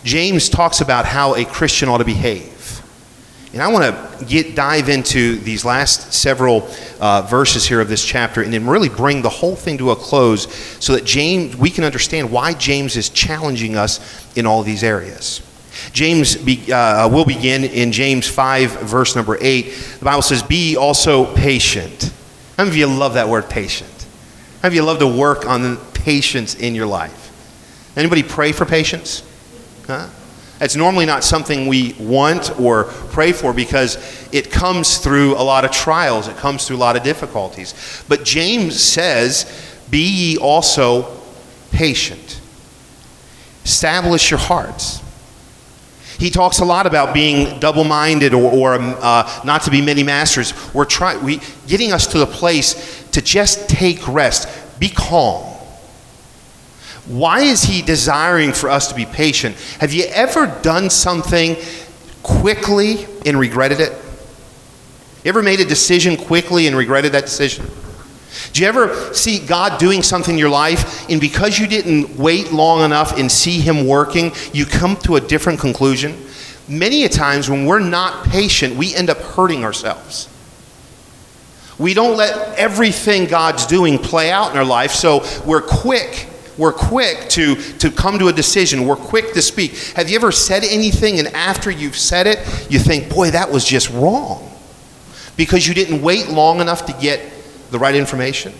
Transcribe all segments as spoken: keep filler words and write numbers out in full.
James talks about how a Christian ought to behave. And I want to get dive into these last several uh, verses here of this chapter and then really bring the whole thing to a close so that James, we can understand why James is challenging us in all these areas. James be, uh, will begin in James five, verse number eight. The Bible says, "Be ye also patient." How many of you love that word patient? How many of you love to work on patience in your life? Anybody pray for patience? Huh? It's normally not something we want or pray for because it comes through a lot of trials. It comes through a lot of difficulties. But James says, "Be ye also patient. Establish your hearts." He talks a lot about being double-minded or, or uh, not to be many masters. We're trying, we getting us to the place to just take rest, be calm. Why is he desiring for us to be patient? Have you ever done something quickly and regretted it? You ever made a decision quickly and regretted that decision? Do you ever see God doing something in your life, and because you didn't wait long enough and see him working, you come to a different conclusion? Many a times when we're not patient, we end up hurting ourselves. We don't let everything God's doing play out in our life, so we're quick. We're quick to, to come to a decision. We're quick to speak. Have you ever said anything and after you've said it, you think, boy, that was just wrong? Because you didn't wait long enough to get the right information?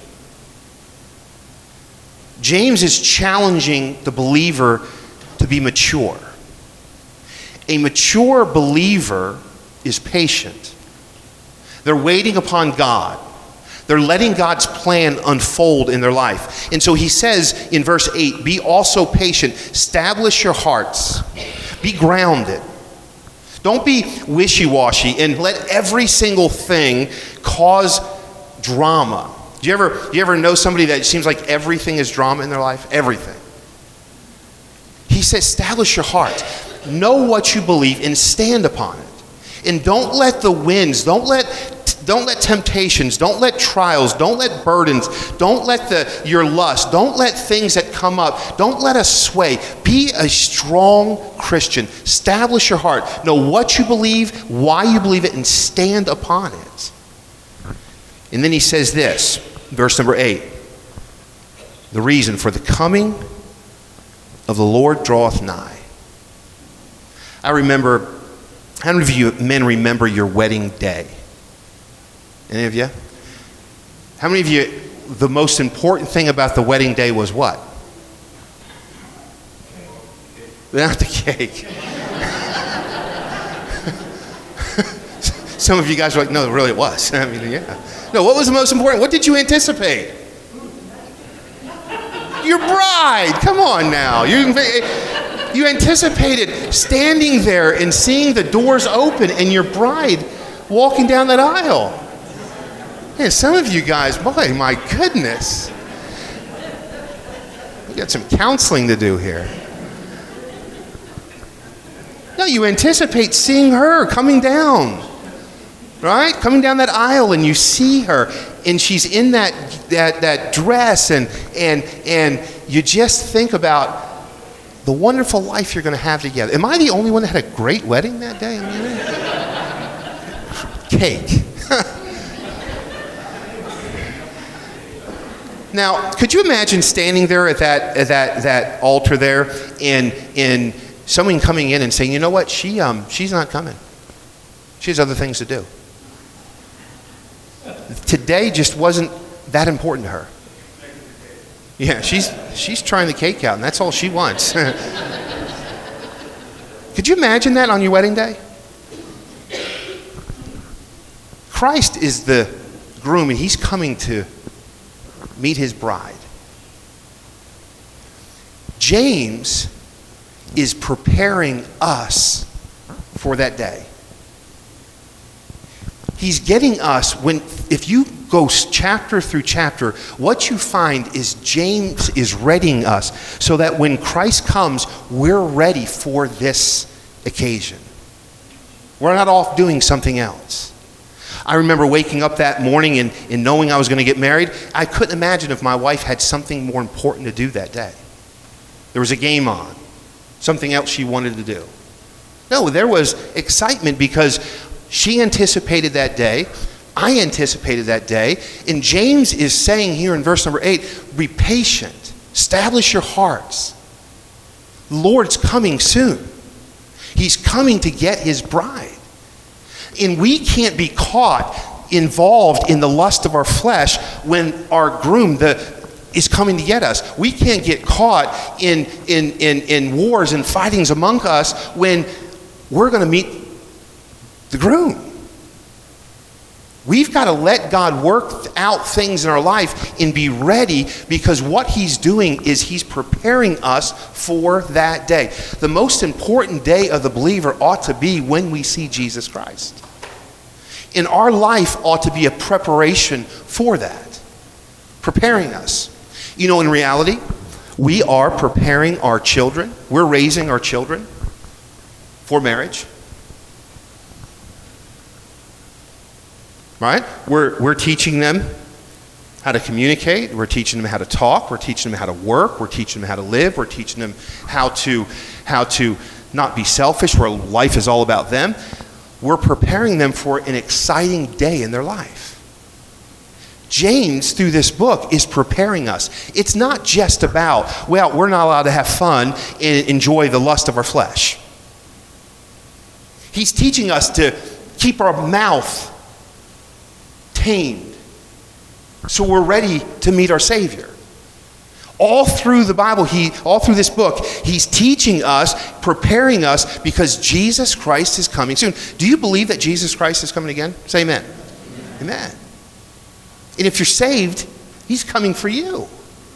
James is challenging the believer to be mature. A mature believer is patient. They're waiting upon God. They're letting God's plan unfold in their life. And so he says in verse eight, "Be also patient. Establish your hearts. Be grounded. Don't be wishy-washy and let every single thing cause drama." Do you ever, do you ever know somebody that seems like everything is drama in their life? Everything. He says, establish your heart. Know what you believe and stand upon it. And don't let the winds, don't let Don't let temptations, don't let trials, don't let burdens, don't let the your lust, don't let things that come up, don't let us sway. Be a strong Christian. Establish your heart. Know what you believe, why you believe it, and stand upon it. And then he says this, verse number eight. "The reason for the coming of the Lord draweth nigh." I remember, how many of you men remember your wedding day? Any of you? How many of you, the most important thing about the wedding day was what? Not the cake. Some of you guys are like, no, really it was. I mean, yeah. No, what was the most important? What did you anticipate? Your bride. Come on now. You, you anticipated standing there and seeing the doors open and your bride walking down that aisle. Man, some of you guys, boy, my goodness. We got some counseling to do here. No, you anticipate seeing her coming down, right? Coming down that aisle, and you see her, and she's in that that that dress, and and and you just think about the wonderful life you're going to have together. Am I the only one that had a great wedding that day? I mean, cake. Now, could you imagine standing there at that at that that altar there, and and someone coming in and saying, you know what, she um she's not coming. She has other things to do. Today just wasn't that important to her. Yeah, she's she's trying the cake out, and that's all she wants. Could you imagine that on your wedding day? Christ is the groom, and he's coming to meet his bride. James is preparing us for that day. He's getting us, when if you go chapter through chapter, what you find is James is readying us so that when Christ comes, we're ready for this occasion. We're not off doing something else. I remember waking up that morning and, and knowing I was going to get married. I couldn't imagine if my wife had something more important to do that day. There was a game on. something else she wanted to do. No, there was excitement because she anticipated that day. I anticipated that day. And James is saying here in verse number eight, be patient. Establish your hearts. The Lord's coming soon. He's coming to get his bride. And we can't be caught involved in the lust of our flesh when our groom the, is coming to get us. We can't get caught in, in, in, in wars and fightings among us when we're going to meet the groom. We've got to let God work out things in our life and be ready, because what he's doing is he's preparing us for that day. The most important day of the believer ought to be when we see Jesus Christ. And our life ought to be a preparation for that, preparing us. You know, in reality, we are preparing our children. We're raising our children for marriage. Right? We're, we're teaching them how to communicate. We're teaching them how to talk. We're teaching them how to work. We're teaching them how to live. We're teaching them how to, how to not be selfish, where life is all about them. We're preparing them for an exciting day in their life. James, through this book, is preparing us. It's not just about, well, we're not allowed to have fun and enjoy the lust of our flesh. He's teaching us to keep our mouth tamed, so we're ready to meet our Savior. All through the Bible, he, all through this book, he's teaching us, preparing us, because Jesus Christ is coming soon. Do you believe that Jesus Christ is coming again? Say amen. Amen. Amen. And if you're saved, he's coming for you.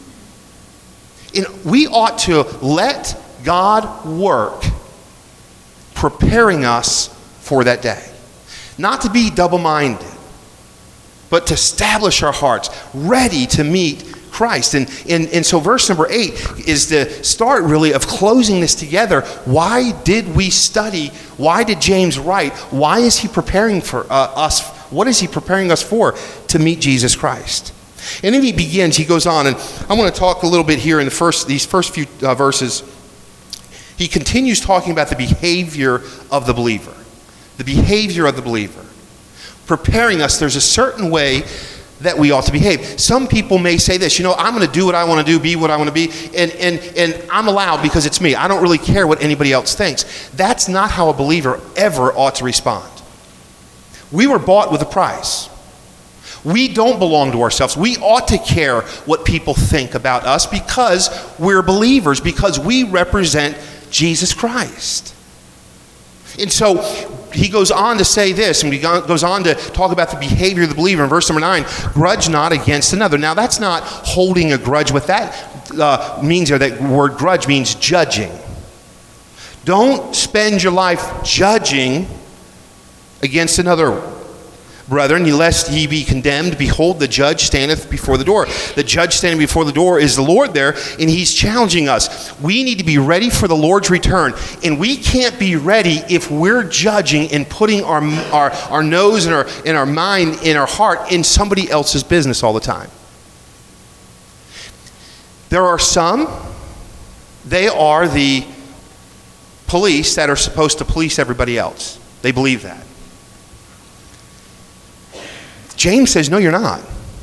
And we ought to let God work preparing us for that day. Not to be double-minded, but to establish our hearts ready to meet Christ. And, and, and so verse number eight is the start really of closing this together. Why did we study? Why did James write? Why is he preparing for uh, us? What is he preparing us for? To meet Jesus Christ. And then he begins, he goes on, and I want to talk a little bit here in the first, these first few uh, verses. He continues talking about the behavior of the believer. The behavior of the believer. Preparing us, there's a certain way that we ought to behave. Some people may say this, you know, I'm going to do what I want to do, be what I want to be, and, and, and I'm allowed because it's me. I don't really care what anybody else thinks. That's not how a believer ever ought to respond. We were bought with a price. We don't belong to ourselves. We ought to care what people think about us because we're believers, because we represent Jesus Christ. And so he goes on to say this, and he goes on to talk about the behavior of the believer in verse number nine. Grudge not against another. Now that's not holding a grudge. What that uh, means here, that word grudge means judging. Don't spend your life judging against another. Brethren, lest ye be condemned, behold, the judge standeth before the door. The judge standing before the door is the Lord there, and he's challenging us. We need to be ready for the Lord's return, and we can't be ready if we're judging and putting our, our, our nose and our, and our mind and our heart in somebody else's business all the time. There are some, they are the police that are supposed to police everybody else. They believe that. James says, no, you're not.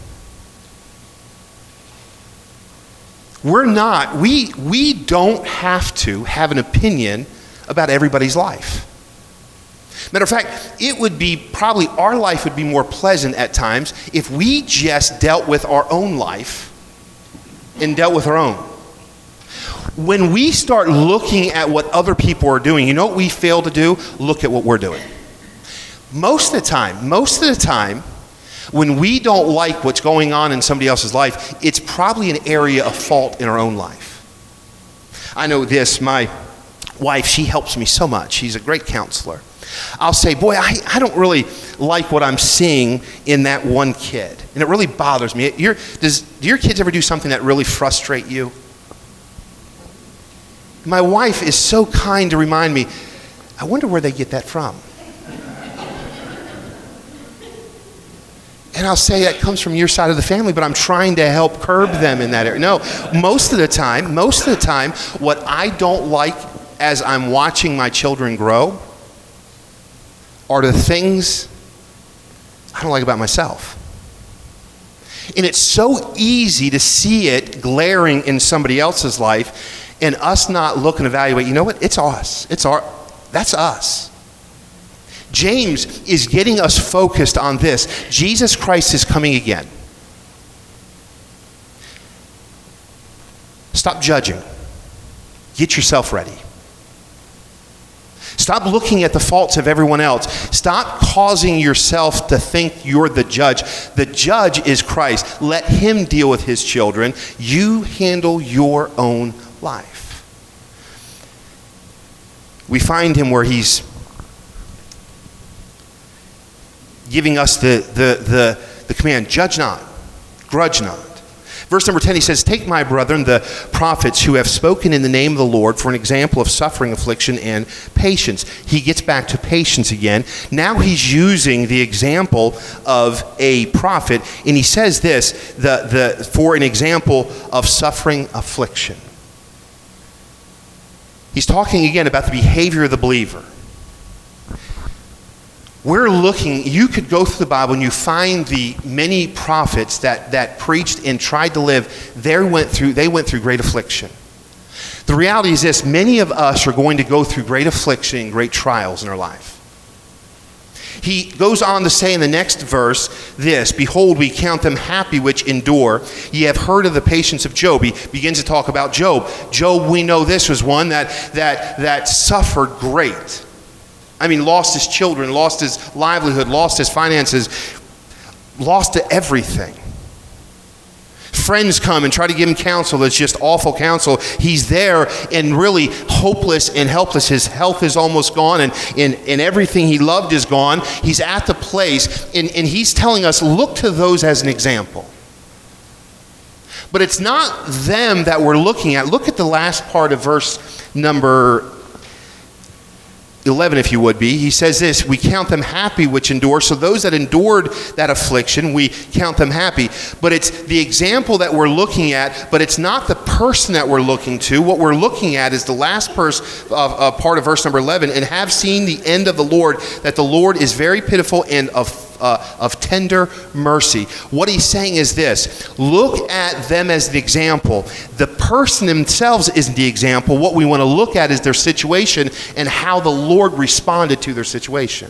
We're not, we, we don't have to have an opinion about everybody's life. Matter of fact, it would be probably, our life would be more pleasant at times if we just dealt with our own life and dealt with our own. When we start looking at what other people are doing, you know what we fail to do? Look at what we're doing. Most of the time, most of the time, when we don't like what's going on in somebody else's life, it's probably an area of fault in our own life. I know this, my wife, she helps me so much. She's a great counselor. I'll say, boy, I, I don't really like what I'm seeing in that one kid. And it really bothers me. Your, does, do your kids ever do something that really frustrate you? My wife is so kind to remind me, I wonder where they get that from. And I'll say that comes from your side of the family, but I'm trying to help curb them in that area. No, most of the time, most of the time, what I don't like as I'm watching my children grow are the things I don't like about myself. And it's so easy to see it glaring in somebody else's life and us not look and evaluate, you know what, it's us. It's our, that's us. James is getting us focused on this. Jesus Christ is coming again. Stop judging. Get yourself ready. Stop looking at the faults of everyone else. Stop causing yourself to think you're the judge. The judge is Christ. Let him deal with his children. You handle your own life. We find him where he's giving us the, the, the, the command, judge not, grudge not. Verse number ten, he says, take my brethren, the prophets who have spoken in the name of the Lord for an example of suffering, affliction, and patience. He gets back to patience again. Now he's using the example of a prophet, and he says this, the, the, for an example of suffering, affliction. He's talking again about the behavior of the believer. We're looking, you could go through the Bible and you find the many prophets that, that preached and tried to live, they went through, they went through great affliction. The reality is this, many of us are going to go through great affliction and great trials in our life. He goes on to say in the next verse this, behold, we count them happy which endure. Ye have heard of the patience of Job. He begins to talk about Job. Job, we know this was one that, that, that suffered great. I mean, lost his children, lost his livelihood, lost his finances, lost everything. Friends come and try to give him counsel that's just awful counsel. He's there and really hopeless and helpless. His health is almost gone, and, and, and everything he loved is gone. He's at the place, and, and he's telling us, look to those as an example. But it's not them that we're looking at. Look at the last part of verse number eleven, if you would be. He says this, we count them happy which endure. So those that endured that affliction, we count them happy. But it's the example that we're looking at, but it's not the person that we're looking to. What we're looking at is the last verse, of, uh, part of verse number eleven, and have seen the end of the Lord, that the Lord is very pitiful and of Uh, of tender mercy. What he's saying is this, look at them as the example. The person themselves isn't the example. What we want to look at is their situation and how the Lord responded to their situation.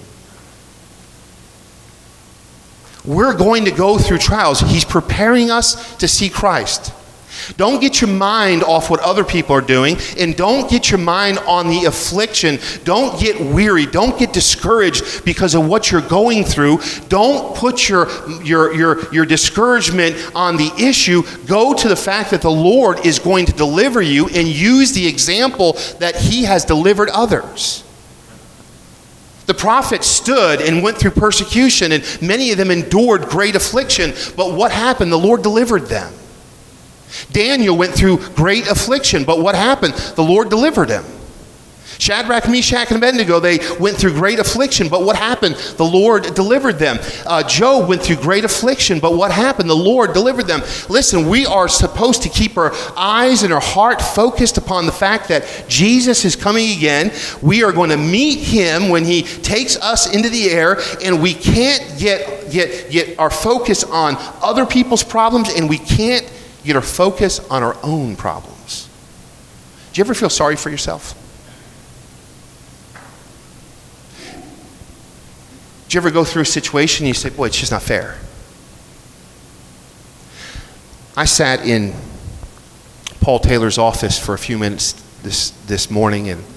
We're going to go through trials. He's preparing us to see Christ. Don't get your mind off what other people are doing, and don't get your mind on the affliction. Don't get weary. Don't get discouraged because of what you're going through. Don't put your, your, your, your discouragement on the issue. Go to the fact that the Lord is going to deliver you, and use the example that he has delivered others. The prophets stood and went through persecution, and many of them endured great affliction. But what happened? The Lord delivered them. Daniel went through great affliction, but what happened? The Lord delivered him. Shadrach, Meshach, and Abednego, they went through great affliction, but what happened? The Lord delivered them. Uh, Job went through great affliction, but what happened? The Lord delivered them. Listen, we are supposed to keep our eyes and our heart focused upon the fact that Jesus is coming again. We are going to meet him when he takes us into the air, and we can't get, get, get our focus on other people's problems, and we can't get our focus on our own problems. Do you ever feel sorry for yourself? Do you ever go through a situation and you say, boy, it's just not fair? I sat in Paul Taylor's office for a few minutes this, this morning, and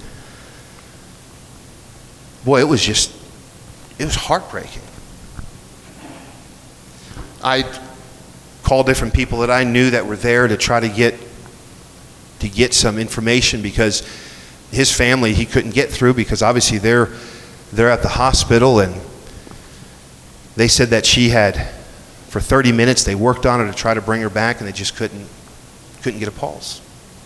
boy, it was just, it was heartbreaking. I called different people that I knew that were there to try to get to get some information, because his family he couldn't get through, because obviously they're they're at the hospital, and they said that she had, for thirty minutes they worked on her to try to bring her back, and they just couldn't couldn't get a pulse.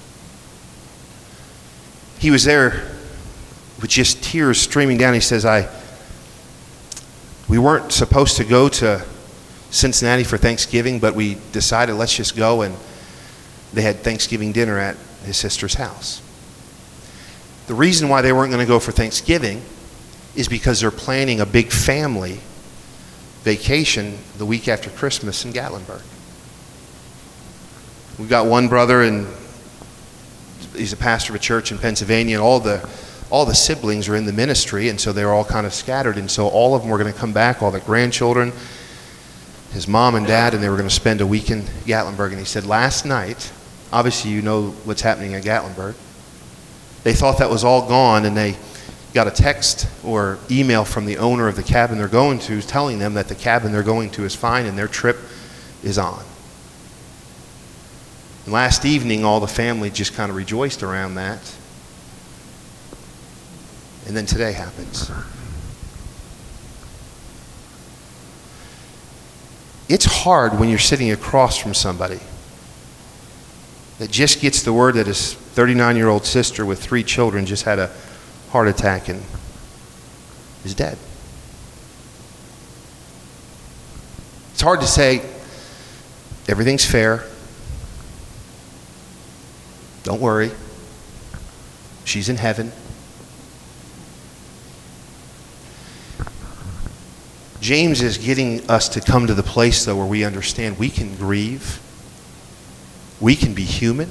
He was there with just tears streaming down. He says, I we weren't supposed to go to Cincinnati for Thanksgiving, but we decided let's just go, and they had Thanksgiving dinner at his sister's house. The reason why they weren't going to go for Thanksgiving is because they're planning a big family vacation the week after Christmas in Gatlinburg. We've got one brother, and he's a pastor of a church in Pennsylvania, and all the all the siblings are in the ministry, and so they're all kind of scattered, and so all of them were going to come back, all the grandchildren, his mom and dad, and they were going to spend a week in Gatlinburg. And he said, last night, obviously you know what's happening at Gatlinburg, they thought that was all gone, and they got a text or email from the owner of the cabin they're going to telling them that the cabin they're going to is fine and their trip is on. And last evening, all the family just kind of rejoiced around that. And then today happens. It's hard when you're sitting across from somebody that just gets the word that his thirty-nine-year-old sister with three children just had a heart attack and is dead. It's hard to say, everything's fair. Don't worry. She's in heaven. James is getting us to come to the place, though, where we understand we can grieve. We can be human.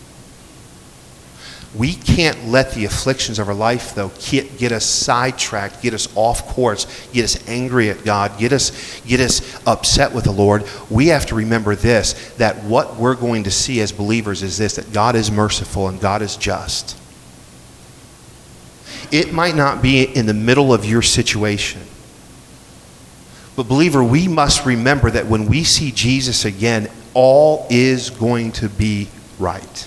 We can't let the afflictions of our life, though, get, get us sidetracked, get us off course, get us angry at God, get us, get us upset with the Lord. We have to remember this, that what we're going to see as believers is this, that God is merciful and God is just. It might not be in the middle of your situation, but believer, we must remember that when we see Jesus again, all is going to be right.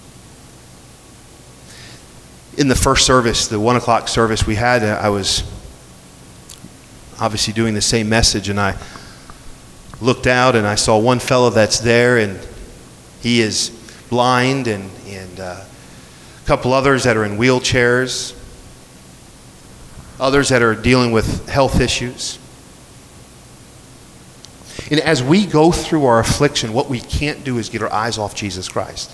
In the first service, the one o'clock service we had, I was obviously doing the same message, and I looked out and I saw one fellow that's there, and he is blind, and, and uh, a couple others that are in wheelchairs, others that are dealing with health issues. And as we go through our affliction, what we can't do is get our eyes off Jesus Christ.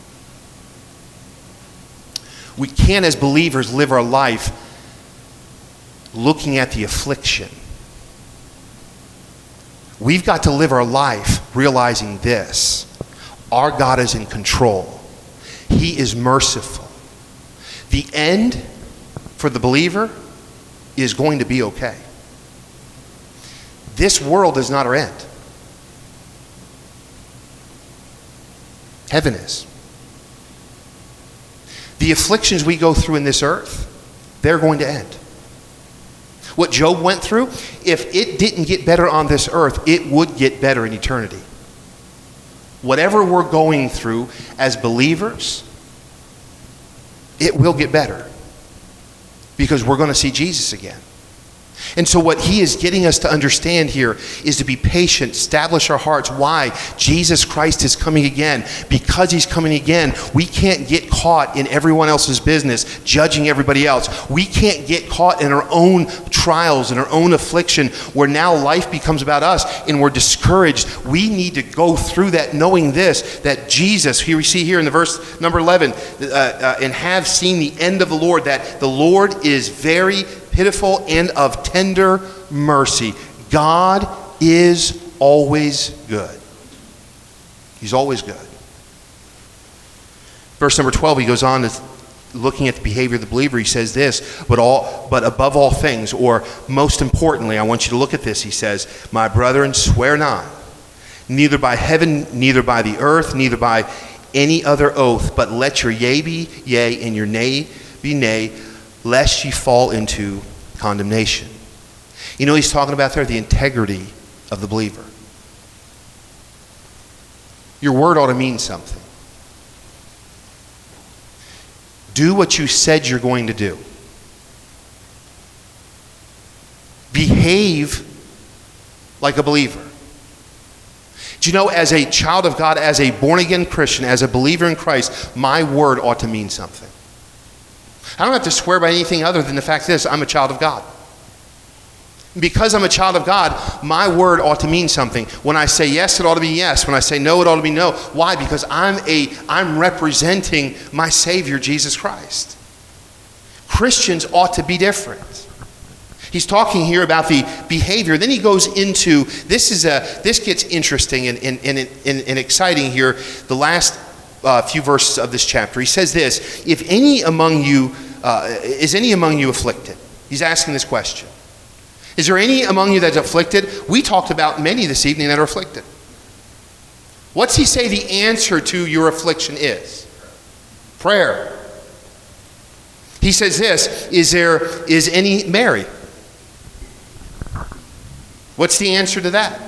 We can't, as believers, live our life looking at the affliction. We've got to live our life realizing this. Our God is in control. He is merciful. The end for the believer is going to be okay. This world is not our end. Heaven is. The afflictions we go through in this earth, they're going to end. What Job went through, if it didn't get better on this earth, it would get better in eternity. Whatever we're going through as believers, it will get better because we're going to see Jesus again. And so what he is getting us to understand here is to be patient, establish our hearts. Why? Jesus Christ is coming again. Because he's coming again, we can't get caught in everyone else's business, judging everybody else. We can't get caught in our own trials and our own affliction where now life becomes about us and we're discouraged. We need to go through that knowing this, that Jesus, here we see here in the verse number eleven, uh, uh, and have seen the end of the Lord, that the Lord is very pitiful and of tender mercy. God is always good. He's always good. Verse number twelve, he goes on to looking at the behavior of the believer. He says this, but all, but above all things, or most importantly, I want you to look at this. He says, my brethren, swear not, neither by heaven, neither by the earth, neither by any other oath, but let your yea be yea and your nay be nay, lest ye fall into condemnation. You know, he's talking about there the integrity of the believer. Your word ought to mean something. Do what you said you're going to do. Behave like a believer. Do you know, as a child of God, as a born-again Christian, as a believer in Christ, my word ought to mean something. I don't have to swear by anything other than the fact this, I'm a child of God. Because I'm a child of God, my word ought to mean something. When I say yes, it ought to be yes. When I say no, it ought to be no. Why? Because I'm a I'm representing my Savior, Jesus Christ. Christians ought to be different. He's talking here about the behavior. Then he goes into, this is a, this gets interesting and, and, and, and, and exciting here, the last uh, few verses of this chapter. He says this, if any among you, uh, is any among you afflicted? He's asking this question. Is there any among you that's afflicted? We talked about many this evening that are afflicted. What's he say the answer to your affliction is? Prayer. He says this, is there, is any merry? What's the answer to that?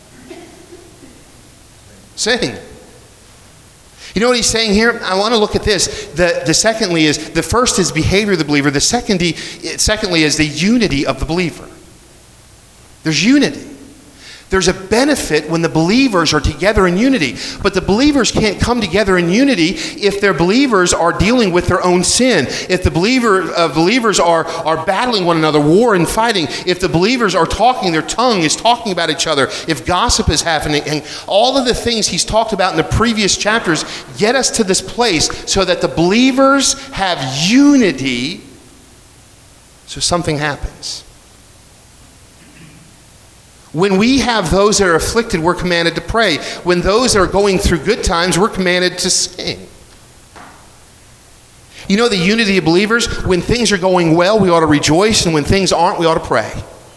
Sing. You know what he's saying here? I want to look at this. The, the secondly is, the first is behavior of the believer. The secondly, secondly is the unity of the believer. There's unity. There's a benefit when the believers are together in unity. But the believers can't come together in unity if their believers are dealing with their own sin. If the believer, uh, believers are, are battling one another, war and fighting. If the believers are talking, their tongue is talking about each other. If gossip is happening. And all of the things he's talked about in the previous chapters get us to this place so that the believers have unity so something happens. When we have those that are afflicted, we're commanded to pray. When those that are going through good times, we're commanded to sing. You know the unity of believers? When things are going well, we ought to rejoice, and when things aren't, we ought to pray.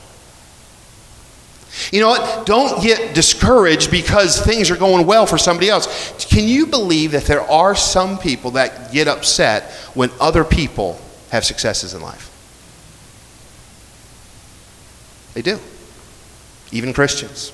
You know what? Don't get discouraged because things are going well for somebody else. Can you believe that there are some people that get upset when other people have successes in life? They do. Even Christians.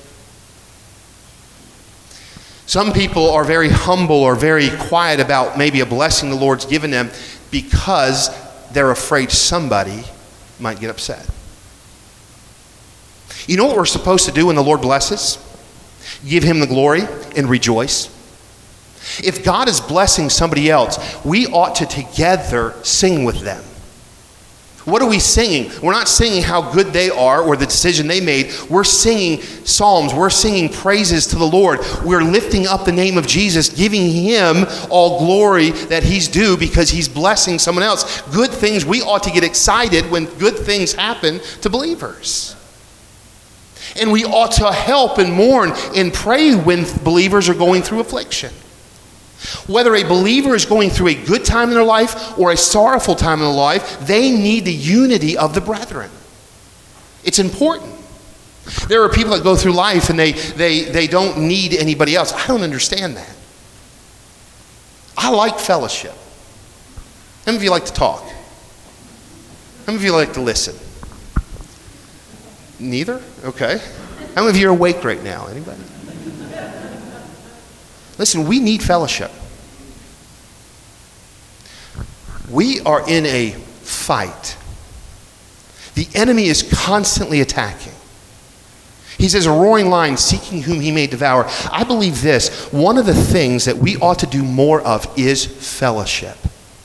Some people are very humble or very quiet about maybe a blessing the Lord's given them because they're afraid somebody might get upset. You know what we're supposed to do when the Lord blesses? Give him the glory and rejoice. If God is blessing somebody else, we ought to together sing with them. What are we singing? We're not singing how good they are or the decision they made. We're singing psalms. We're singing praises to the Lord. We're lifting up the name of Jesus, giving him all glory that he's due because he's blessing someone else. Good things, we ought to get excited when good things happen to believers. And we ought to help and mourn and pray when believers are going through affliction. Whether a believer is going through a good time in their life or a sorrowful time in their life, they need the unity of the brethren. It's important. There are people that go through life and they, they, they don't need anybody else. I don't understand that. I like fellowship. How many of you like to talk? How many of you like to listen? Neither? Okay. How many of you are awake right now? Anybody? Listen, we need fellowship. We are in a fight. The enemy is constantly attacking. He's as a roaring lion seeking whom he may devour. I believe this, one of the things that we ought to do more of is fellowship.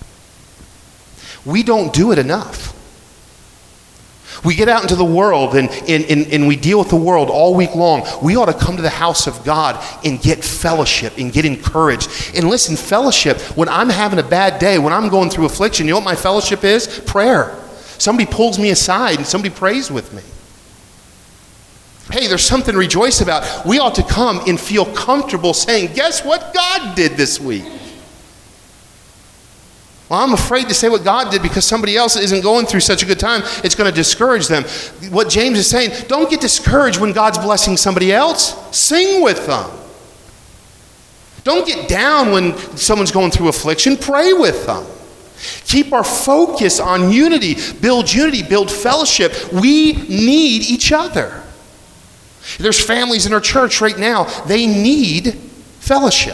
We don't do it enough. We get out into the world and, and, and, and we deal with the world all week long. We ought to come to the house of God and get fellowship and get encouraged. And listen, fellowship, when I'm having a bad day, when I'm going through affliction, you know what my fellowship is? Prayer. Somebody pulls me aside and somebody prays with me. Hey, there's something to rejoice about. We ought to come and feel comfortable saying, guess what God did this week? Well, I'm afraid to say what God did because somebody else isn't going through such a good time. It's going to discourage them. What James is saying, don't get discouraged when God's blessing somebody else. Sing with them. Don't get down when someone's going through affliction. Pray with them. Keep our focus on unity. Build unity. Build fellowship. We need each other. There's families in our church right now. They need fellowship.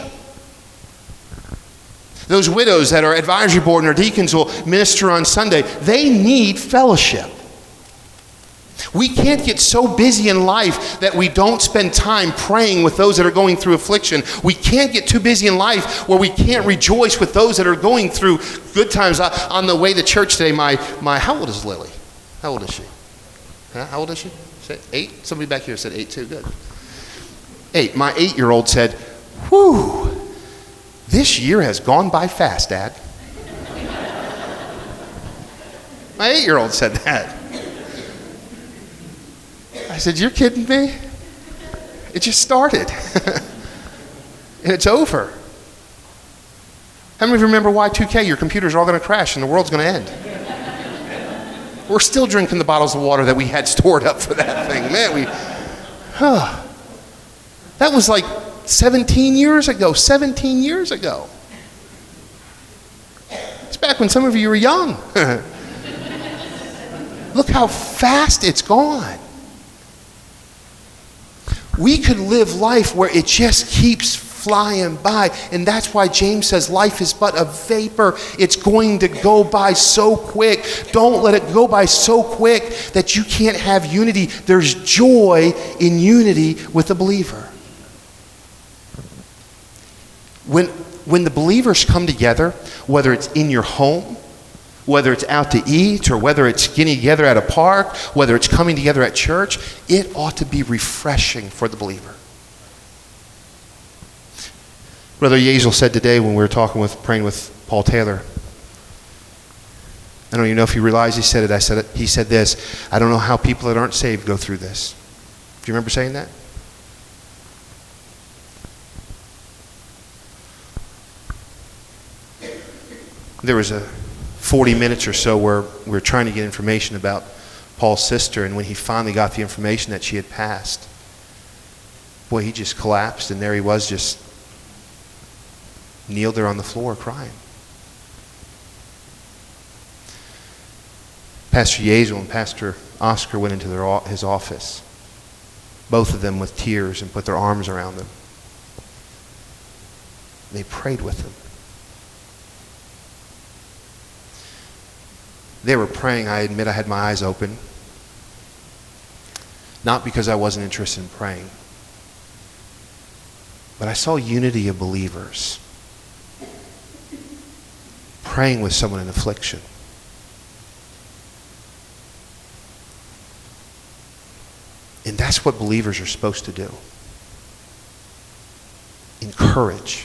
Those widows that are advisory board and our deacons will minister on Sunday, they need fellowship. We can't get so busy in life that we don't spend time praying with those that are going through affliction. We can't get too busy in life where we can't rejoice with those that are going through good times. On the way to church today, my, my how old is Lily? How old is she? Huh? How old is she? Said eight? Somebody back here said eight too. Good. Eight. My eight-year-old said, whew. This year has gone by fast, Dad. My eight-year-old said that. I said, you're kidding me? It just started. And it's over. How many of you remember Y two K? Your computers are all going to crash and the world's going to end. We're still drinking the bottles of water that we had stored up for that thing. Man, we... Huh. That was like seventeen years ago. seventeen years ago. It's back when some of you were young. Look how fast it's gone. We could live life where it just keeps flying by, and that's why James says life is but a vapor. It's going to go by so quick. Don't let it go by so quick that you can't have unity. There's joy in unity with the believer. When, when the believers come together, whether it's in your home, whether it's out to eat, or whether it's getting together at a park, whether it's coming together at church, it ought to be refreshing for the believer. Brother Yazel said today when we were talking with, praying with Paul Taylor, I don't even know if he realized he said it, I said it, he said this, I don't know how people that aren't saved go through this. Do you remember saying that? There was a forty minutes or so where we were trying to get information about Paul's sister, and when he finally got the information that she had passed, boy, he just collapsed, and there he was, just kneeled there on the floor crying. Pastor Yazel and Pastor Oscar went into their, his office, both of them with tears, and put their arms around him. They prayed with him. They were praying. I admit I had my eyes open. Not because I wasn't interested in praying, but I saw unity of believers praying with someone in affliction. And that's what believers are supposed to do. Encourage.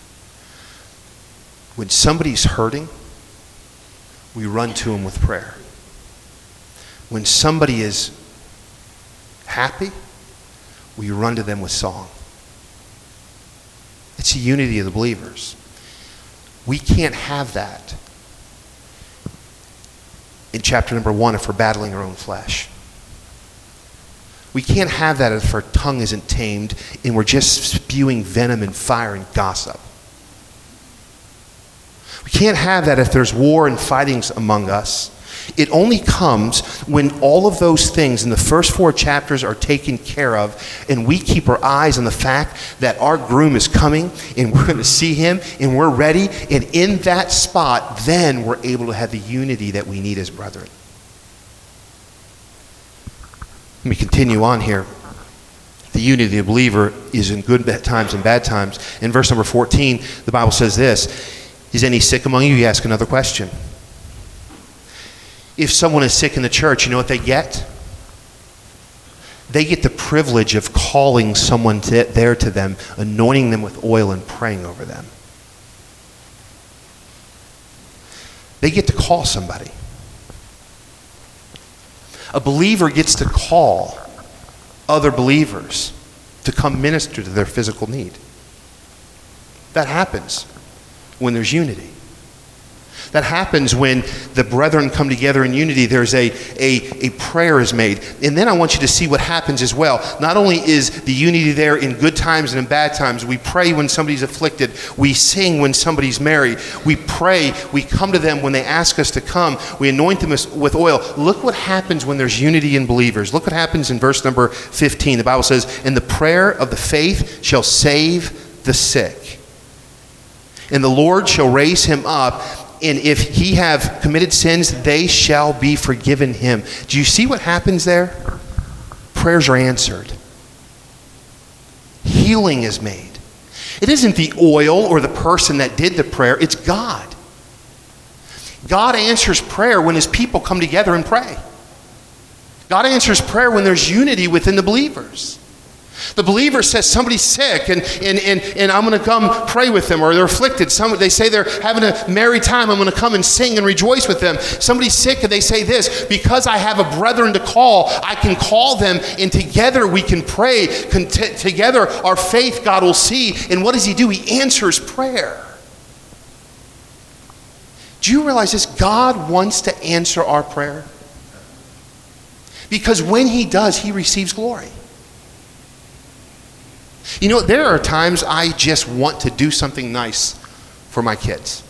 When somebody's hurting, we run to him with prayer. When somebody is happy, we run to them with song. It's the unity of the believers. We can't have that in chapter number one if we're battling our own flesh. We can't have that if our tongue isn't tamed and we're just spewing venom and fire and gossip. We can't have that if there's war and fightings among us. It only comes when all of those things in the first four chapters are taken care of, and we keep our eyes on the fact that our groom is coming and we're going to see him and we're ready, and in that spot then we're able to have the unity that we need as brethren. Let me continue on here. The unity of the believer is in good times and bad times. In verse number fourteen, the Bible says this, is any sick among you? You ask another question. If someone is sick in the church, you know what they get? They get the privilege of calling someone to, there to them, anointing them with oil and praying over them. They get to call somebody. A believer gets to call other believers to come minister to their physical need. That happens when there's unity. That happens when the brethren come together in unity. There's a, a, a prayer is made. And then I want you to see what happens as well. Not only is the unity there in good times and in bad times. We pray when somebody's afflicted. We sing when somebody's married. We pray. We come to them when they ask us to come. We anoint them with oil. Look what happens when there's unity in believers. Look what happens in verse number fifteen. The Bible says, and the prayer of the faith shall save the sick, and the Lord shall raise him up. And if he have committed sins, they shall be forgiven him. Do you see what happens there? Prayers are answered. Healing is made. It isn't the oil or the person that did the prayer. It's God. God answers prayer when his people come together and pray. God answers prayer when there's unity within the believers. The believer says somebody's sick and, and, and, and I'm going to come pray with them, or they're afflicted. Some, they say they're having a merry time. I'm going to come and sing and rejoice with them. Somebody's sick and they say this, because I have a brethren to call, I can call them and together we can pray. Con- t- together our faith God will see. And what does he do? He answers prayer. Do you realize this? God wants to answer our prayer. Because when he does, he receives glory. You know, there are times I just want to do something nice for my kids.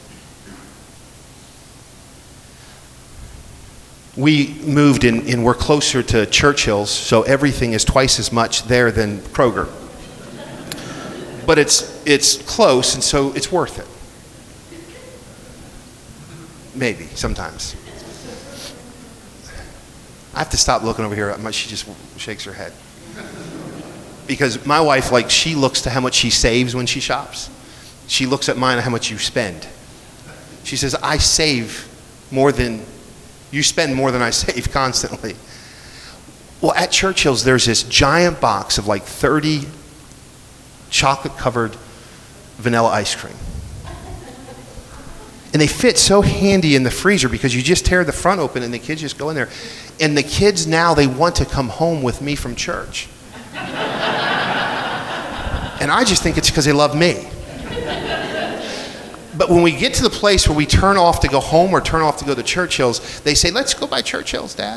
We moved in, and we're closer to Churchill's, so everything is twice as much there than Kroger. But it's it's close, and so it's worth it. Maybe, sometimes. I have to stop looking over here. She just shakes her head. Because my wife, like, she looks to how much she saves when she shops. She looks at mine and how much you spend. She says, I save more than, you spend more than I save constantly. Well, at Churchill's, there's this giant box of like thirty chocolate-covered vanilla ice cream. And they fit so handy in the freezer because you just tear the front open and the kids just go in there. And the kids now, they want to come home with me from church. And I just think it's because they love me. But when we get to the place where we turn off to go home or turn off to go to Churchill's, they say, let's go by Churchill's, Dad.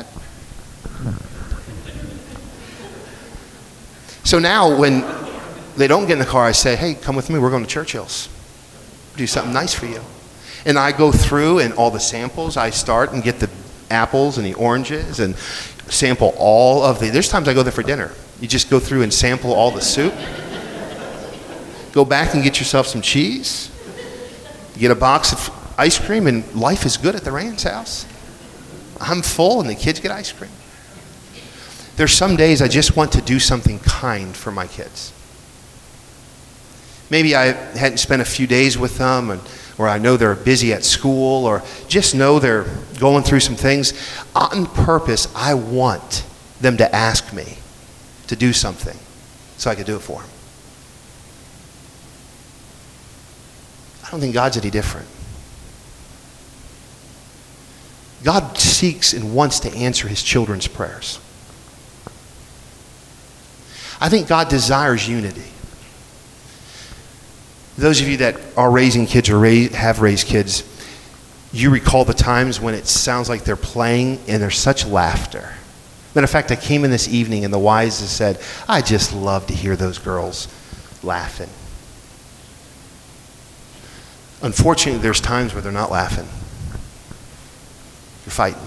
So now when they don't get in the car, I say, hey, come with me, we're going to Churchill's. Do something nice for you. And I go through and all the samples, I start and get the apples and the oranges and sample all of the, there's times I go there for dinner. You just go through and sample all the soup. Go back and get yourself some cheese. Get a box of ice cream, and life is good at the Rand's house. I'm full and the kids get ice cream. There's some days I just want to do something kind for my kids. Maybe I hadn't spent a few days with them, and, or I know they're busy at school, or just know they're going through some things. On purpose, I want them to ask me to do something so I could do it for them. I don't think God's any different. God seeks and wants to answer his children's prayers. I think God desires unity. Those of you that are raising kids or raise, have raised kids, you recall the times when it sounds like they're playing and there's such laughter. Matter of fact, I came in this evening and the wives said, I just love to hear those girls laughing. Unfortunately, there's times where they're not laughing. They're fighting.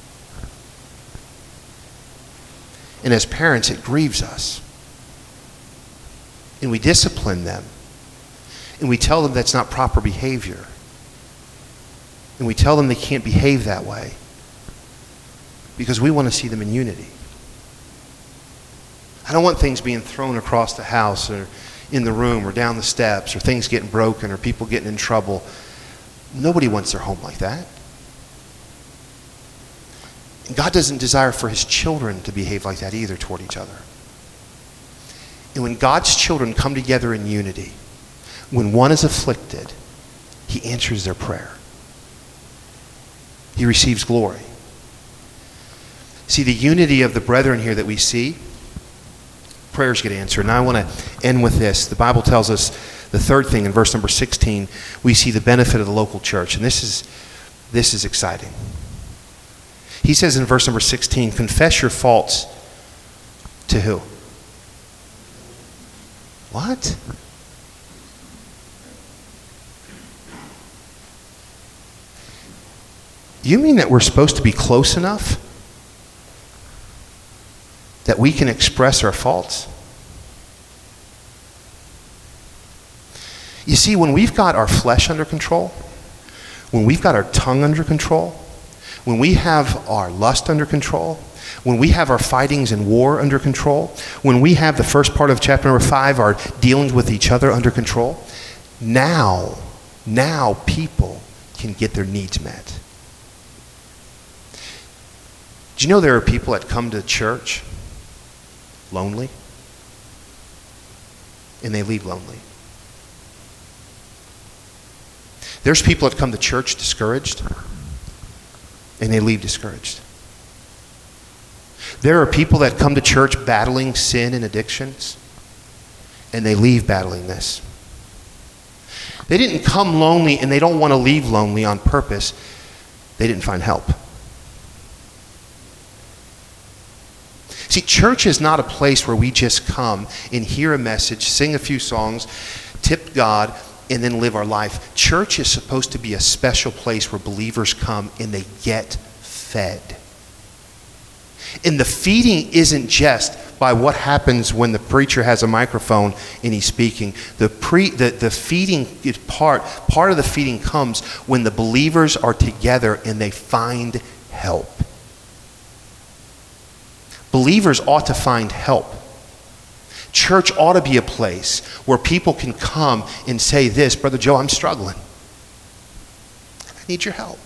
And as parents, it grieves us. And we discipline them. And we tell them that's not proper behavior. And we tell them they can't behave that way. Because we want to see them in unity. I don't want things being thrown across the house or in the room or down the steps or things getting broken or people getting in trouble. Nobody wants their home like that. And God doesn't desire for his children to behave like that either toward each other. And when God's children come together in unity, when one is afflicted, he answers their prayer. He receives glory. See, the unity of the brethren here that we see, prayers get answered. And I want to end with this. The Bible tells us the third thing in verse number sixteen, we see the benefit of the local church. And this is, this is exciting. He says in verse number sixteen, confess your faults to who? What? You mean that we're supposed to be close enough that we can express our faults? You see, when we've got our flesh under control, when we've got our tongue under control, when we have our lust under control, when we have our fightings and war under control, when we have the first part of chapter number five, our dealings with each other under control, now, now people can get their needs met. Do you know there are people that come to church lonely? and they leave lonely. There's people that come to church discouraged, and they leave discouraged. There are people that come to church battling sin and addictions, and they leave battling this. They didn't come lonely, and they don't want to leave lonely on purpose. They didn't find help. See, church is not a place where we just come and hear a message, sing a few songs, tip God, and then live our life. Church is supposed to be a special place where believers come and they get fed. And the feeding isn't just by what happens when the preacher has a microphone and he's speaking. The pre the, the feeding is part, part of the feeding comes when the believers are together and they find help. Believers ought to find help. Church ought to be a place where people can come and say this, Brother Joe, I'm struggling. I need your help.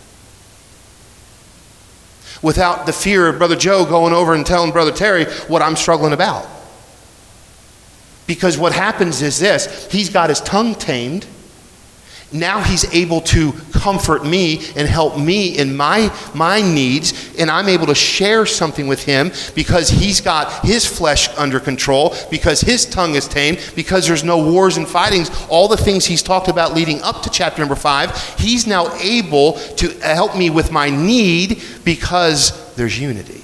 Without the fear of Brother Joe going over and telling Brother Terry what I'm struggling about. Because what happens is this, he's got his tongue tamed. Now he's able to comfort me and help me in my, my needs, and I'm able to share something with him because he's got his flesh under control, because his tongue is tamed, because there's no wars and fightings, all the things he's talked about leading up to chapter number five. He's now able to help me with my need because there's unity.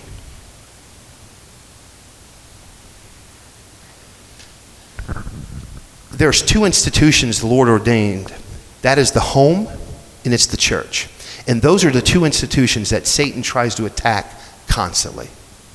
There's two institutions the Lord ordained. That is the home, and it's the church. And those are the two institutions that Satan tries to attack constantly.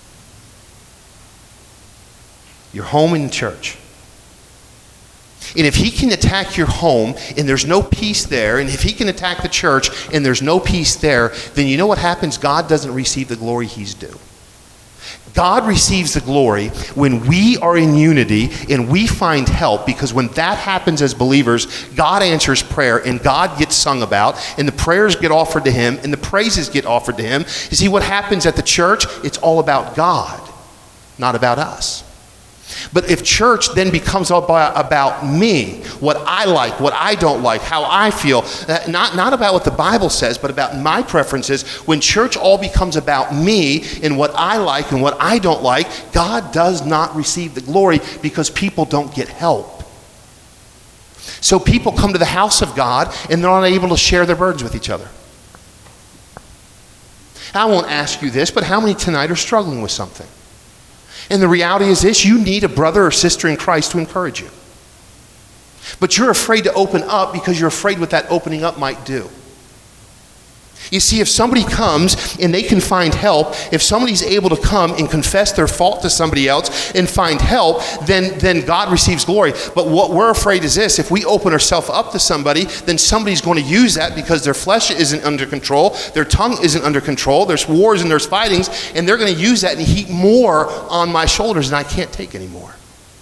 Your home and church. And if he can attack your home and there's no peace there, and if he can attack the church and there's no peace there, then you know what happens? God doesn't receive the glory he's due. God receives the glory when we are in unity and we find help, because when that happens as believers, God answers prayer and God gets sung about and the prayers get offered to him and the praises get offered to him. You see, what happens at the church, it's all about God, not about us. But if church then becomes about, about me, what I like, what I don't like, how I feel, not, not about what the Bible says, but about my preferences, when church all becomes about me and what I like and what I don't like, God does not receive the glory because people don't get help. So people come to the house of God and they're not able to share their burdens with each other. I won't ask you this, but how many tonight are struggling with something? And the reality is this, you need a brother or sister in Christ to encourage you. But you're afraid to open up because you're afraid what that opening up might do. You see, if somebody comes and they can find help, if somebody's able to come and confess their fault to somebody else and find help, then, then God receives glory. But what we're afraid is this, if we open ourselves up to somebody, then somebody's going to use that because their flesh isn't under control, their tongue isn't under control, there's wars and there's fightings, and they're going to use that and heap more on my shoulders than I can't take anymore.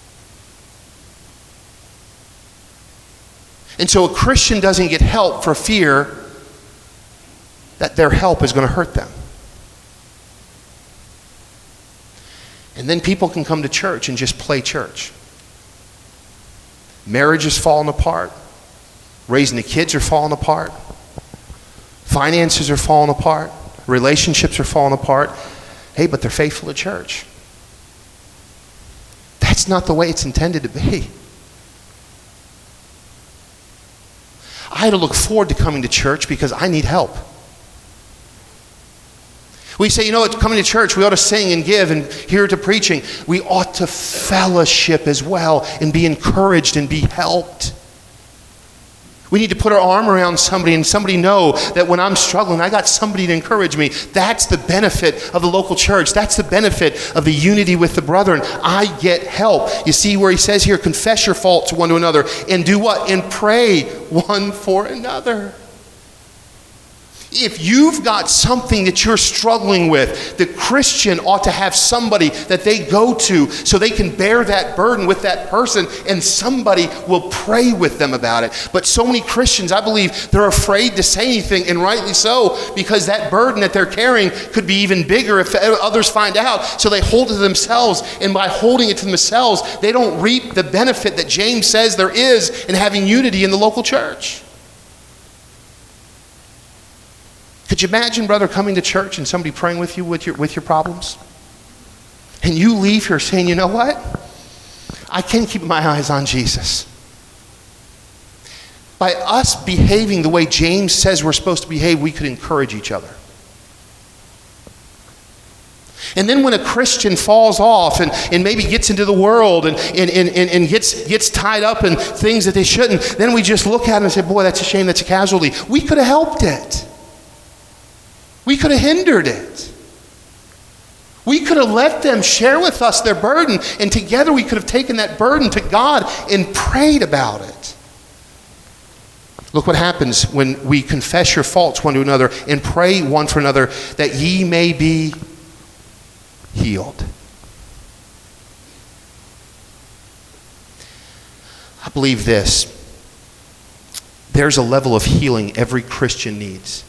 And so a Christian doesn't get help for fear that their help is going to hurt them. And then people can come to church and just play church. Marriage is falling apart. Raising the kids are falling apart. Finances are falling apart. Relationships are falling apart. Hey, but they're faithful to church. That's not the way it's intended to be. I had to look forward to coming to church because I need help. We say, you know what, coming to church, we ought to sing and give and hear to preaching. We ought to fellowship as well and be encouraged and be helped. We need to put our arm around somebody and somebody know that when I'm struggling, I got somebody to encourage me. That's the benefit of the local church. That's the benefit of the unity with the brethren. I get help. You see where he says here, confess your faults one to another and do what? And pray one for another. If you've got something that you're struggling with, the Christian ought to have somebody that they go to so they can bear that burden with that person, and somebody will pray with them about it. But so many Christians, I believe, they're afraid to say anything, and rightly so, because that burden that they're carrying could be even bigger if others find out. So they hold it to themselves, and by holding it to themselves, they don't reap the benefit that James says there is in having unity in the local church. Could you imagine, brother, coming to church and somebody praying with you with your, with your problems? And you leave here saying, you know what? I can keep my eyes on Jesus. By us behaving the way James says we're supposed to behave, we could encourage each other. And then when a Christian falls off and, and maybe gets into the world and, and, and, and gets, gets tied up in things that they shouldn't, then we just look at him and say, boy, that's a shame, that's a casualty. We could have helped it. We could have hindered it. We could have let them share with us their burden, and together we could have taken that burden to God and prayed about it. Look what happens when we confess your faults one to another and pray one for another, that ye may be healed. I believe this. There's a level of healing every Christian needs.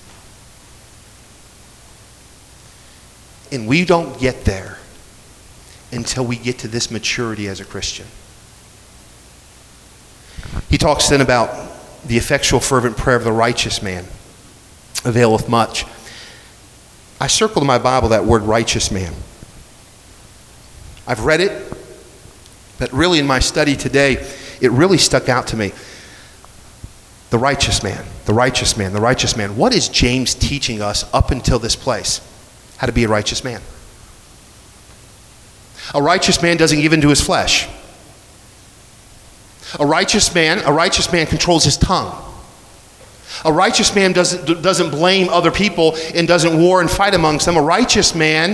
And we don't get there until we get to this maturity as a Christian. He talks then about the effectual fervent prayer of the righteous man availeth much. I circled in my Bible that word righteous man. I've read it, but really in my study today, it really stuck out to me. The righteous man, the righteous man, the righteous man. What is James teaching us up until this place? How to be a righteous man. A righteous man doesn't give in to his flesh. A righteous man, a righteous man controls his tongue. A righteous man doesn't, doesn't blame other people and doesn't war and fight amongst them. A righteous man,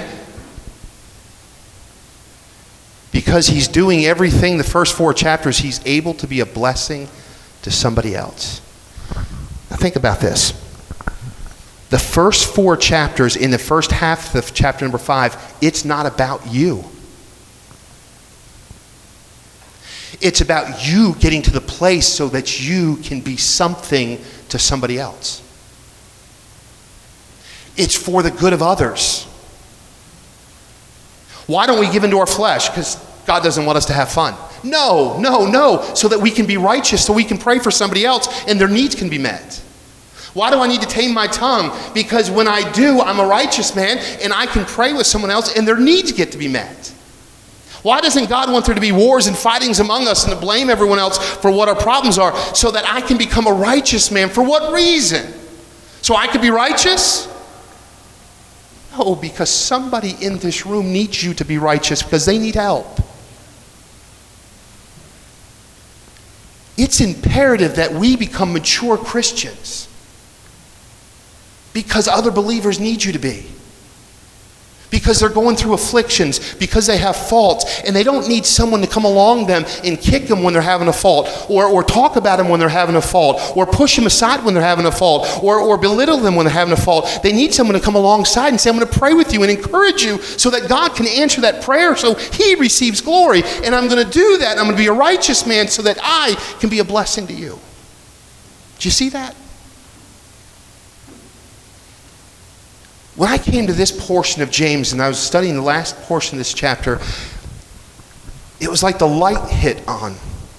because he's doing everything, the first four chapters, he's able to be a blessing to somebody else. Now think about this. The first four chapters, in the first half of chapter number five, it's not about you. It's about you getting to the place so that you can be something to somebody else. It's for the good of others. Why don't we give into our flesh? Because God doesn't want us to have fun. No, no, no. So that we can be righteous, so we can pray for somebody else and their needs can be met. Why do I need to tame my tongue? Because when I do, I'm a righteous man and I can pray with someone else and their needs get to be met. Why doesn't God want there to be wars and fightings among us and to blame everyone else for what our problems are, so that I can become a righteous man? For what reason? So I could be righteous? No, because somebody in this room needs you to be righteous because they need help. It's imperative that we become mature Christians, because other believers need you to be. Because they're going through afflictions, because they have faults, and they don't need someone to come along them and kick them when they're having a fault, or, or talk about them when they're having a fault, or push them aside when they're having a fault, or, or belittle them when they're having a fault. They need someone to come alongside and say, I'm going to pray with you and encourage you so that God can answer that prayer so He receives glory. And I'm going to do that. I'm going to be a righteous man so that I can be a blessing to you. Do you see that? When I came to this portion of James and I was studying the last portion of this chapter, it was like the light hit on.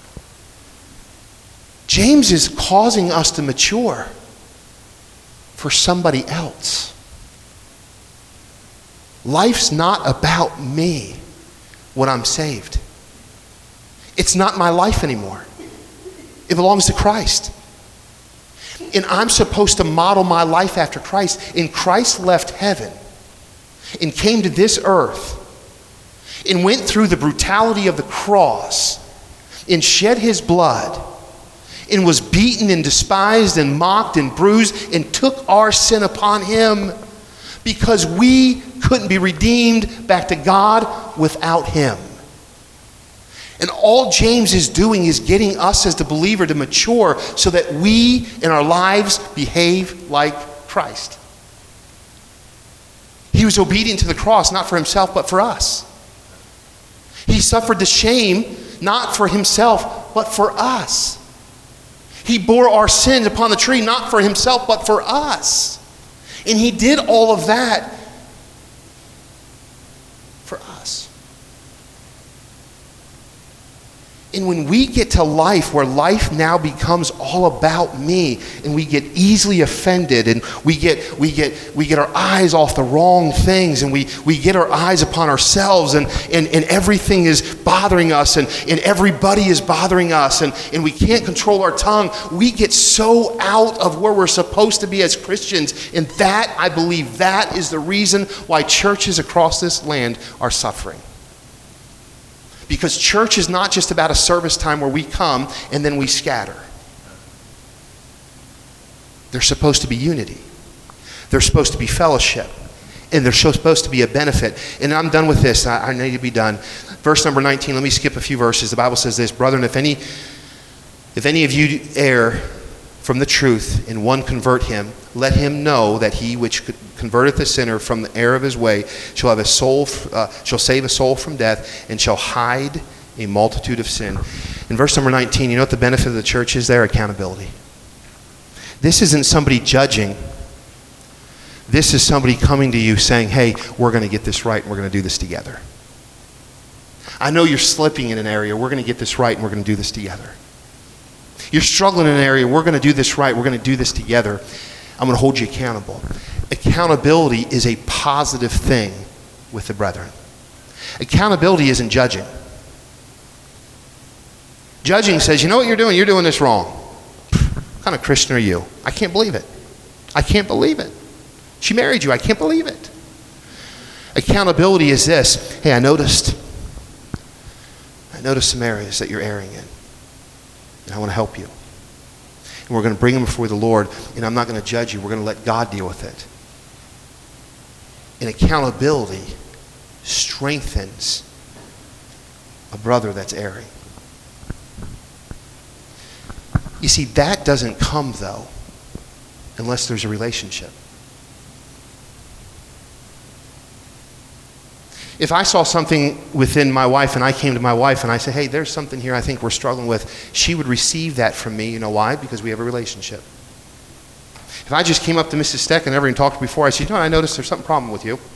James is causing us to mature for somebody else. Life's not about me when I'm saved. It's not my life anymore. It belongs to Christ. And I'm supposed to model my life after Christ. And Christ left heaven and came to this earth and went through the brutality of the cross and shed His blood and was beaten and despised and mocked and bruised and took our sin upon Him, because we couldn't be redeemed back to God without Him. And all James is doing is getting us as the believer to mature so that we in our lives behave like Christ. He was obedient to the cross, not for himself, but for us. He suffered the shame, not for himself, but for us. He bore our sins upon the tree, not for himself, but for us. And he did all of that for us. And when we get to life where life now becomes all about me, and we get easily offended, and we get we get we get our eyes off the wrong things, and we, we get our eyes upon ourselves, and, and, and everything is bothering us, and, and everybody is bothering us, and, and we can't control our tongue, we get so out of where we're supposed to be as Christians. And that, I believe, that is the reason why churches across this land are suffering. Because church is not just about a service time where we come and then we scatter. There's supposed to be unity. There's supposed to be fellowship. And there's supposed to be a benefit. And I'm done with this. I, I need to be done. Verse number nineteen, let me skip a few verses. The Bible says this, brethren, if any, if any of you err from the truth and one convert him, let him know that he which converteth the sinner from the error of his way shall have a soul, uh, shall save a soul from death, and shall hide a multitude of sin. In verse number nineteen, you know what the benefit of the church is there? Accountability. This isn't somebody judging. This is somebody coming to you saying, hey, we're going to get this right and we're going to do this together. I know you're slipping in an area. We're going to get this right and we're going to do this together. You're struggling in an area. We're going to do this right. We're going to do this together. I'm going to hold you accountable. Accountability is a positive thing with the brethren. Accountability isn't judging. Judging says, you know what you're doing? You're doing this wrong. What kind of Christian are you? I can't believe it. I can't believe it. She married you. I can't believe it. Accountability is this. Hey, I noticed. I noticed some areas that you're erring in. And I want to help you. And we're going to bring them before the Lord. And I'm not going to judge you. We're going to let God deal with it. And accountability strengthens a brother that's erring. You see, that doesn't come, though, unless there's a relationship. If I saw something within my wife and I came to my wife and I said, hey, there's something here I think we're struggling with, she would receive that from me. You know why? Because we have a relationship. If I just came up to Missus Steck and never even talked before, I said, you know, I noticed there's something problem with you.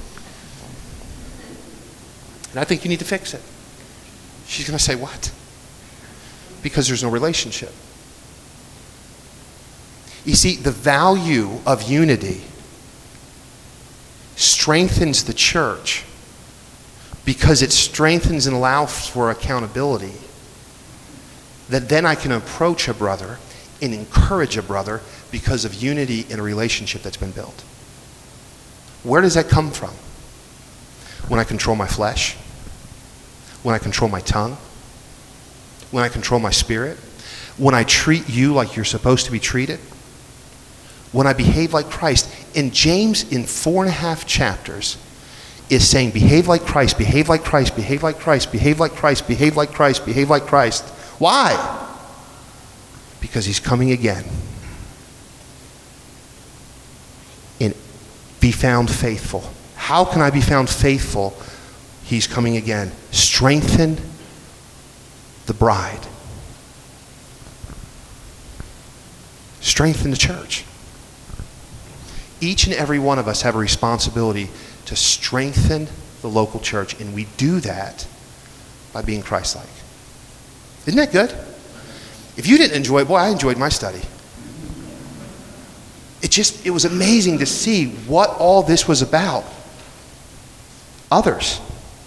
And I think you need to fix it. She's going to say, what? Because there's no relationship. You see, the value of unity strengthens the church because it strengthens and allows for accountability. That then I can approach a brother and encourage a brother because of unity in a relationship that's been built. Where does that come from? When I control my flesh, when I control my tongue, when I control my spirit, when I treat you like you're supposed to be treated, when I behave like Christ. And James, in four and a half chapters, is saying, behave like Christ, behave like Christ, behave like Christ, behave like Christ, behave like Christ, behave like Christ. Why? Because he's coming again. And be found faithful. How can I be found faithful? He's coming again. Strengthen the bride. Strengthen the church. Each and every one of us have a responsibility to strengthen the local church, and we do that by being Christ-like. Isn't that good? If you didn't enjoy it, boy, I enjoyed my study. It just, it was amazing to see what all this was about. Others.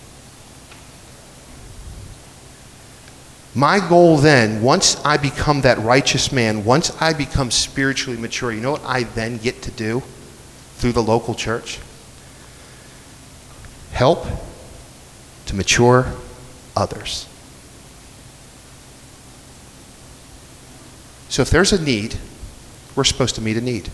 My goal then, once I become that righteous man, once I become spiritually mature, you know what I then get to do through the local church? Help to mature others. So if there's a need, we're supposed to meet a need.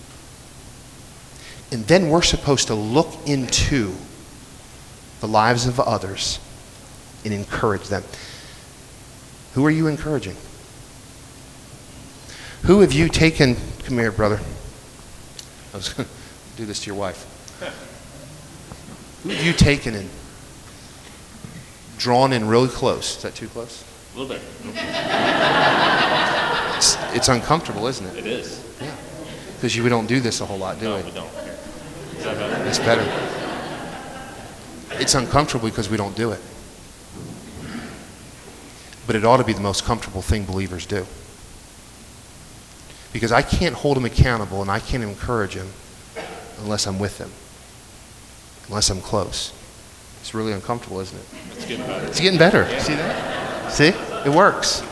And then we're supposed to look into the lives of others and encourage them. Who are you encouraging? Who have you taken, come here, brother. I was going to do this to your wife. Who have you taken and drawn in really close? Is that too close? A little bit. It's, it's uncomfortable, isn't it? It is. Yeah. Because we don't do this a whole lot, do No, we? we don't. Is that better? It's better. It's uncomfortable because we don't do it. But it ought to be the most comfortable thing believers do. Because I can't hold him accountable and I can't encourage him unless I'm with him. Unless I'm close. It's really uncomfortable, isn't it? It's getting better. It's getting better. Yeah. See that? See? It works.